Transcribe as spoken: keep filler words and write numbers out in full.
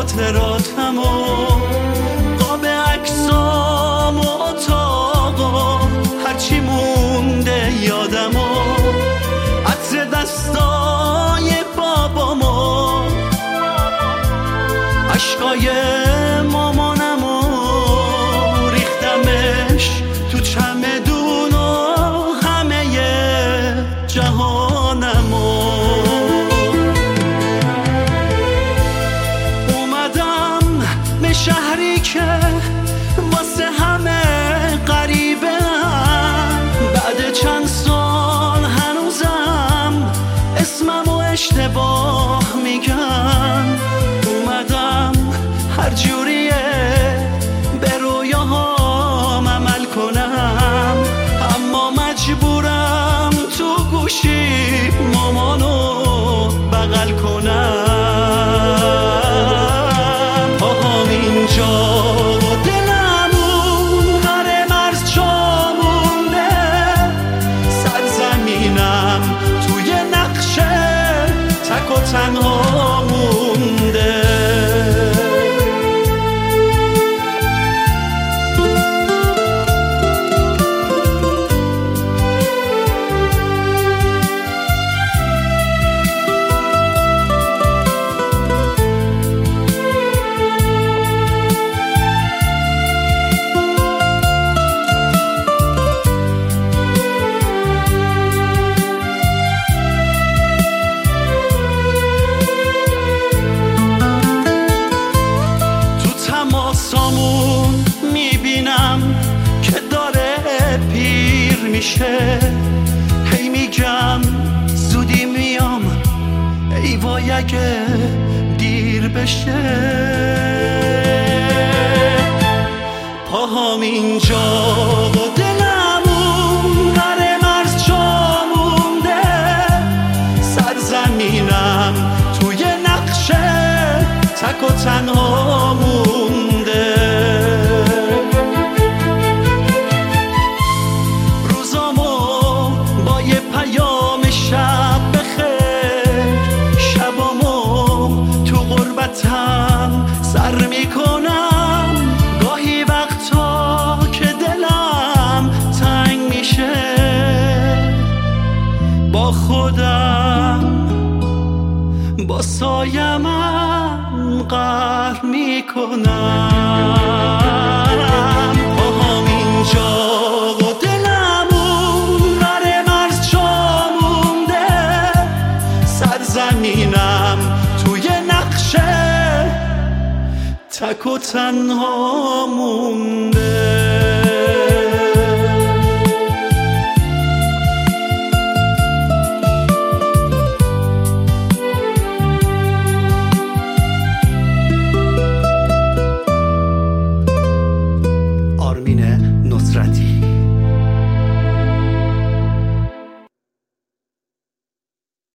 خاطراتم و قاب عکسام و اتاقا هرچی مونده یادم و عطر دستای بابامو عشقای مامانم و ریختمش تو چمدون و همه جهانم و اومدم به شهری که واسه همه غریبه هم. بعد چند سال هنوزم اسممو اشتباه میگم. اومدم هر جوریه به رویاهام عمل کنم، اما مجبورم تو گوشی مامانو بغل کنم. پاهام اینجا و دلمون قره مرز جا مونده، سرزمینم توی نقشه تک و تنها مونده. تماسامون میبینم که داره پیر میشه، هی میگم زودی میام ای وای اگه دیر بشه. پاهام اینجا و دلمون قره مرز جا مونده، سرزمینم توی نقشه تک و تنها مونده. روزامو با یه پیام شب بخیر، شبامو تو غربتم سر میکنم. گاهی وقتا که دلم تنگ میشه با خودم با سایمم قهر میکنم. پاهام اینجا و دلمون قره مرز جا مونده، سرزمینم توی نقشه تک و تنها مونده.